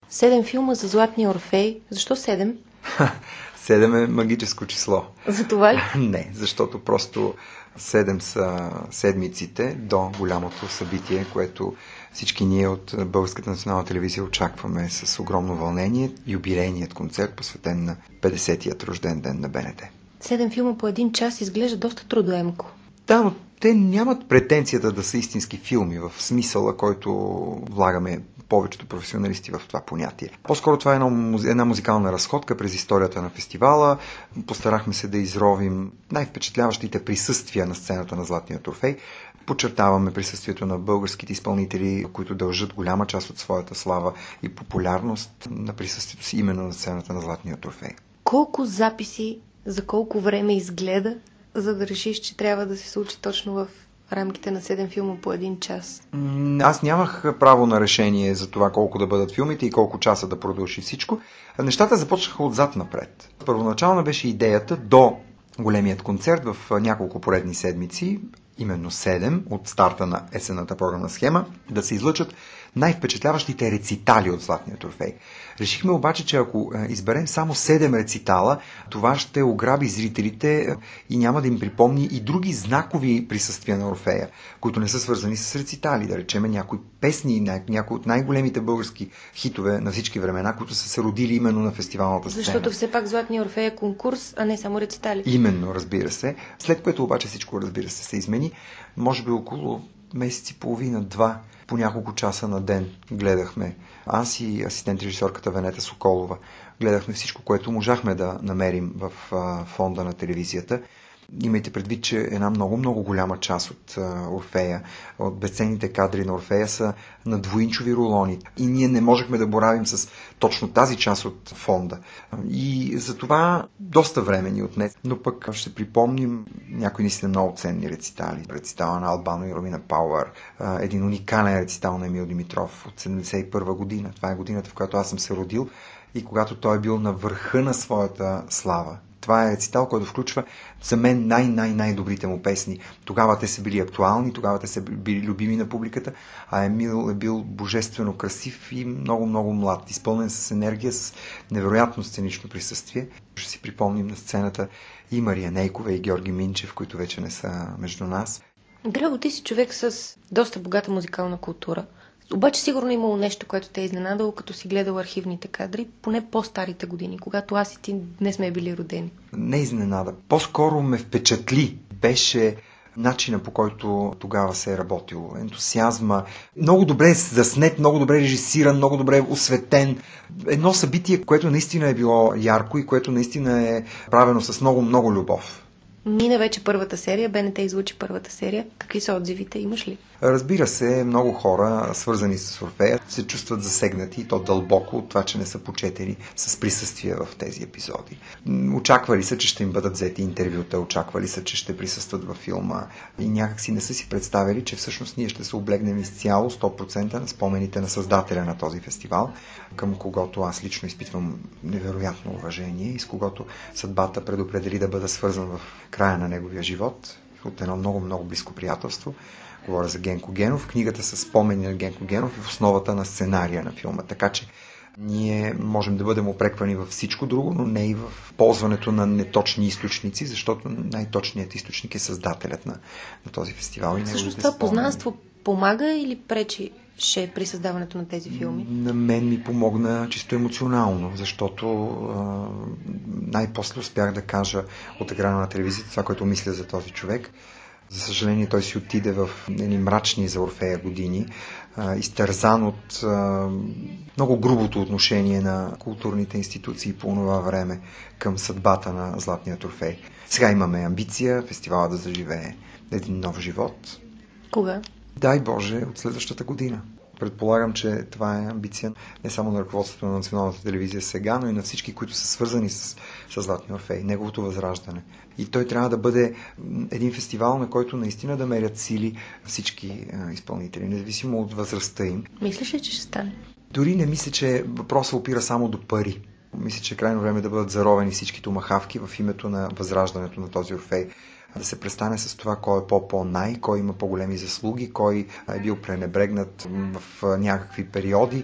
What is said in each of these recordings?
7 филма за Златния Орфей. Защо 7? 7 е магическо число. За това ли? Не, защото просто 7 са седмиците до голямото събитие, което всички ние от Българската национална телевизия очакваме с огромно вълнение. Юбилейният концерт, посветен на 50-тият рожден ден на БНТ. 7 филма по 1 час изглежда доста трудоемко. Да, но те нямат претенцията да са истински филми в смисъла, който влагаме повечето професионалисти в това понятие. По-скоро това е една музикална разходка през историята на фестивала. Постарахме се да изровим най-впечатляващите присъствия на сцената на Златния Орфей. Подчертаваме присъствието на българските изпълнители, които дължат голяма част от своята слава и популярност на присъствието си именно на сцената на Златния Орфей. Колко записи за колко време изгледа, за да решиш, че трябва да се случи точно в рамките на 7 филма по 1 час? Аз нямах право на решение за това колко да бъдат филмите и колко часа да продължи всичко. Нещата започнаха отзад напред. Първоначално беше идеята до големият концерт в няколко поредни седмици, именно 7 от старта на есенната програмна схема, да се излъчат най-впечатляващите рецитали от Златния Орфей. Решихме обаче, че ако изберем само 7 рецитала, това ще ограби зрителите и няма да им припомни и други знакови присъствия на Орфея, които не са свързани с рецитали. Да речем някои песни, някои от най-големите български хитове на всички времена, които са се родили именно на фестивалната сцена. Защото все пак Златния Орфей е конкурс, а не само рецитали. Именно, разбира се. След което обаче всичко, разбира се измени. Може би около месец и половина-два, по няколко часа на ден гледахме. Аз и асистент-режисьорката Венета Соколова гледахме всичко, което можахме да намерим в фонда на телевизията. Имайте предвид, че една много голяма част от Орфея, от безценните кадри на Орфея са на двоинчови рулони. И ние не можехме да боравим с точно тази част от фонда. И за това доста време ни отне. Но пък ще припомним някои наистина много ценни рецитали. Рецитала на Албано и Ромина Пауър. Един уникален рецитал на Емил Димитров от 1971 година. Това е годината, в която аз съм се родил и когато той е бил на върха на своята слава. Това е рецитал, който включва за мен най-добрите му песни. Тогава те са били актуални, тогава те са били любими на публиката, а Емил е бил божествено красив и много млад, изпълнен с енергия, с невероятно сценично присъствие. Ще си припомним на сцената и Мария Нейкова, и Георги Минчев, които вече не са между нас. Драго, ти си човек с доста богата музикална култура. Обаче сигурно имало нещо, което те е изненадало, като си гледал архивните кадри, поне по-старите години, когато аз и ти не сме били родени. Не изненада. По-скоро ме впечатли. Беше начина, по който тогава се е работило. Ентусиазма. Много добре заснет, много добре режисиран, много добре осветен. Едно събитие, което наистина е било ярко и което наистина е правено с много любов. Мина вече първата серия, БНТ излучи първата серия. Какви са отзивите? Имаш ли? Разбира се, много хора, свързани с Орфея, се чувстват засегнати и то дълбоко от това, че не са почетени с присъствие в тези епизоди. Очаквали са, че ще им бъдат взети интервюта, очаквали са, че ще присъстват във филма и някак си не са си представили, че всъщност ние ще се облегнем изцяло 100% на спомените на създателя на този фестивал, към когото аз лично изпитвам невероятно уважение и с когото съдбата предопредели да бъда свързан в края на неговия живот от едно много близко приятелство. Говоря за Генко Генов. Книгата с спомени на Генко Генов е в основата на сценария на филма. Така че ние можем да бъдем опреквани във всичко друго, но не и в ползването на неточни източници, защото най-точният източник е създателят на този фестивал. Всъщност това познанство помага или пречи при създаването на тези филми? На мен ми помогна чисто емоционално, защото най-после успях да кажа от екрана на телевизията това, което мисля за този човек. За съжаление, той си отиде в едни мрачни за Орфея години, изтързан от много грубото отношение на културните институции по това време към съдбата на Златния Орфей. Сега имаме амбиция фестивала да заживее един нов живот. Кога? Дай Боже, от следващата година. Предполагам, че това е амбиция не само на ръководството на Националната телевизия сега, но и на всички, които са свързани с Златния Орфей, неговото възраждане. И той трябва да бъде един фестивал, на който наистина да мерят сили всички изпълнители, независимо от възрастта им. Мислиш ли, че ще стане? Дори не мисля, че въпросът опира само до пари. Мисля, че е крайно време да бъдат заровени всички томахавки в името на възраждането на този Орфей. Да се престане с това кой е по-най, кой има по-големи заслуги, кой е бил пренебрегнат в някакви периоди.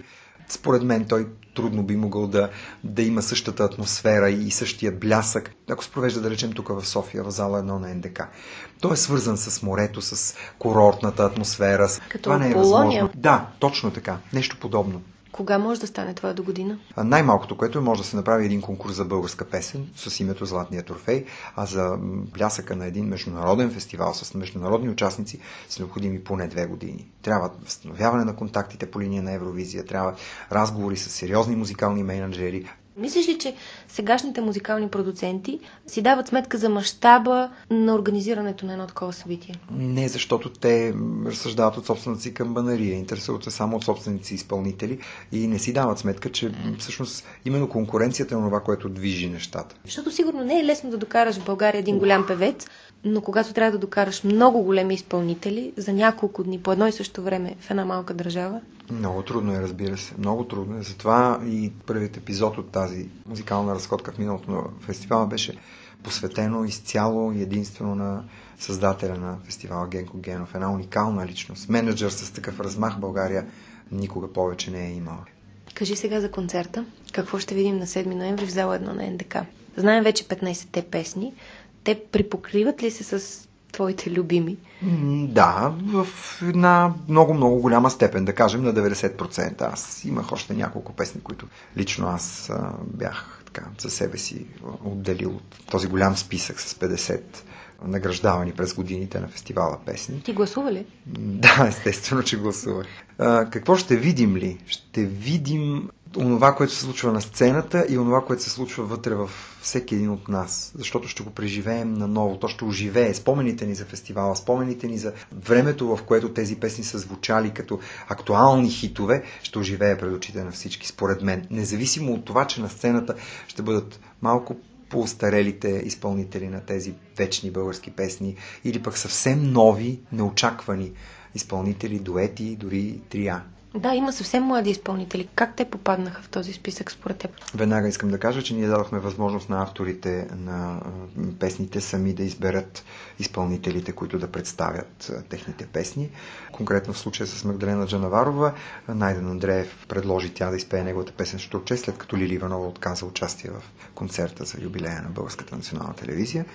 Според мен той трудно би могъл да има същата атмосфера и същия блясък, ако се провежда, да речем, тук в София, в зала 1 на НДК. Той е свързан с морето, с курортната атмосфера. Като това не е Полония. възможно. Да, точно така. Нещо подобно. Кога може да стане това до година? Най-малкото, което може да се направи един конкурс за българска песен с името Златния трофей, а за блясъка на един международен фестивал с международни участници са необходими поне 2 години. Трябва възстановяване на контактите по линия на Евровизия, трябва разговори с сериозни музикални мениджъри. Мислиш ли, че сегашните музикални продуценти си дават сметка за мащаба на организирането на едно такова събитие? Не, защото те разсъждават от собствената си камбанария, интересуват се само от собственици изпълнители и не си дават сметка, че всъщност именно конкуренцията е това, което движи нещата. Защото сигурно не е лесно да докараш в България един голям певец, но когато трябва да докараш много големи изпълнители за няколко дни по едно и също време в една малка държава? Много трудно е, разбира се. Много трудно е. Затова и първият епизод от тази музикална разходка в миналото на фестивала беше посветено изцяло и единствено на създателя на фестивала Генко Генов. Една уникална личност. Менеджер с такъв размах България никога повече не е имала. Кажи сега за концерта. Какво ще видим на 7 ноември в зала 1 на НДК? Знаем вече 15-те песни. Те припокриват ли се с твоите любими? Да, в една много голяма степен, да кажем на 90%. Аз имах още няколко песни, които лично аз бях така за себе си отделил от този голям списък с 50 награждавани през годините на фестивала песни. Ти гласува ли? Да, естествено, че гласувах. Какво ще видим ли? Ще видим онова, което се случва на сцената и онова, което се случва вътре в всеки един от нас. Защото ще го преживеем наново. То ще оживее спомените ни за фестивала, спомените ни за времето, в което тези песни са звучали като актуални хитове, ще оживее пред очите на всички, според мен. Независимо от това, че на сцената ще бъдат малко по-остарелите изпълнители на тези вечни български песни или пък съвсем нови, неочаквани изпълнители, дуети, дори трия. Да, има съвсем млади изпълнители. Как те попаднаха в този списък според теб? Веднага искам да кажа, че ние дадохме възможност на авторите на песните сами да изберат изпълнителите, които да представят техните песни. Конкретно в случая с Магдалена Джанаварова, Найден Андреев предложи тя да изпее неговата песен "Штурче", след като Лили Иванова отказа участие в концерта за юбилея на Българската национална телевизия.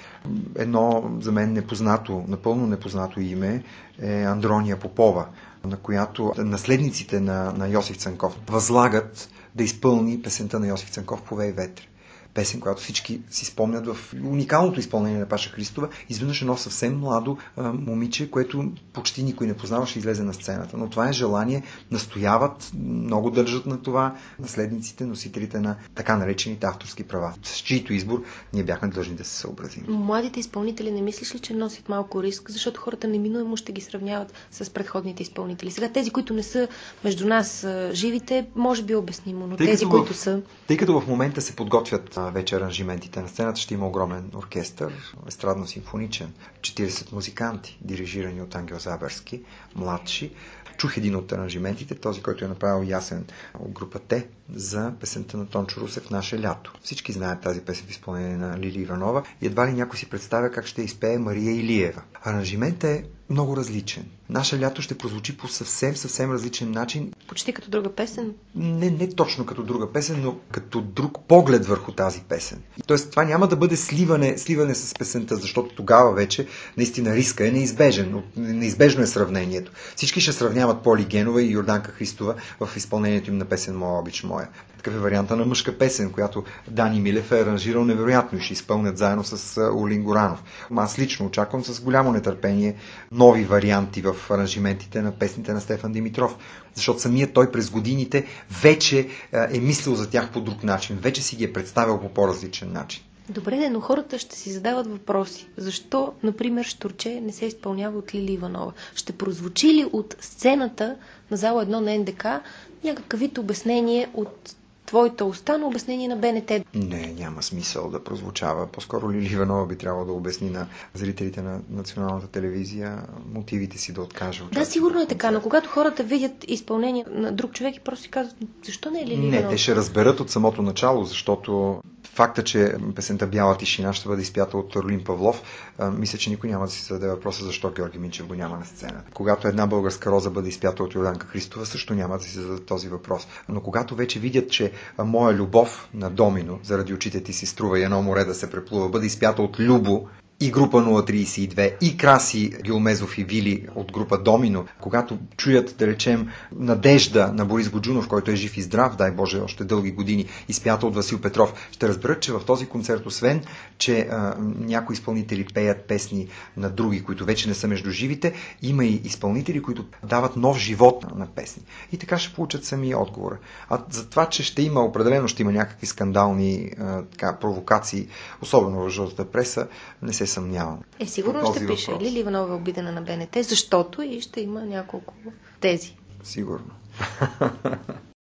Едно за мен непознато, напълно непознато име е Андрония Попова, на която наследниците на Йосиф Цанков възлагат да изпълни песента на Йосиф Цанков "Повей ветре". Песен, която всички си спомнят в уникалното изпълнение на Паша Христова. Изведнъж едно съвсем младо момиче, което почти никой не познаваше, излезе на сцената. Но това е желание, настояват, много държат на това наследниците, носителите на така наречените авторски права, с чието избор ние бяхме длъжни да се съобразим. Младите изпълнители не мислиш ли, че носят малко риск, защото хората неминуемо ще ги сравняват с предходните изпълнители? Сега тези, които не са между нас живите, може би обяснимо, но тези, които са... Тъй като в момента се подготвят вече аранжиментите на сцената, ще има огромен оркестър, естрадно-симфоничен, 40 музиканти, дирижирани от Ангел Забърски, младши. Чух един от аранжиментите, този, който е направил Ясен от група Т за песента на Тончо Русев "Наше лято". Всички знаят тази песен в изпълнение на Лили Иванова и едва ли някой си представя как ще изпее Мария Илиева. Аранжиментът е много различен. "Наше лято" ще прозвучи по съвсем различен начин. Почти като друга песен? Не точно като друга песен, но като друг поглед върху тази песен. Тоест, това няма да бъде сливане с песента, защото тогава вече наистина риска е неизбежен. Неизбежно е сравнението. Всички ще сравняват Поли Генова и Йорданка Христова в изпълнението им на песен "Моя обич моя". Такъв е варианта на мъжка песен, която Дани Милев е аранжирал невероятно и ще изпълнят заедно с Олин Горанов. Аз лично очаквам с голямо нетърпение нови варианти в аранжиментите на песните на Стефан Димитров, защото самият той през годините вече е мислил за тях по друг начин, вече си ги е представил по по-различен начин. Добре, но хората ще си задават въпроси. Защо, например, "Штурче" не се изпълнява от Лили Иванова? Ще прозвучи ли от сцената на зала 1 на НДК някакъв вид обяснение от твоята уста, на обяснение на БНТ? Не, няма смисъл да прозвучава. По-скоро Лили Иванова би трябвало да обясни на зрителите на националната телевизия мотивите си да откаже участие. Да, сигурно е така, но когато хората видят изпълнение на друг човек и просто си казват: защо не е Лили Иванова? Не, те ще разберат от самото начало, защото факта, че песента "Бяла тишина" ще бъде изпята от Орлин Павлов, мисля, че никой няма да си зададе въпроса защо Георги Минчев го няма на сцена. Когато "Една българска роза" бъде изпята от Йорданка Христова, също няма да си зададе този въпрос. Но когато вече видят, че "Моя любов" на Домино, "Заради очите ти си струва и едно море да се преплува", бъде изпята от Любо и група 032, и Краси Геомезов и Вили от група Домино, когато чуят, да речем, "Надежда" на Борис Годжунов, който е жив и здрав, дай Боже, още дълги години, изпята от Васил Петров, ще разберат, че в този концерт, освен, че някои изпълнители пеят песни на други, които вече не са между живите, има и изпълнители, които дават нов живот на песни. И така ще получат сами отговора. А за това, че определено ще има някакви скандални провокации, особено в жълтата преса, не се съмнявам. Сигурно ще пише Лили Иванова е обидена на БНТ, защото и ще има няколко тези. Сигурно.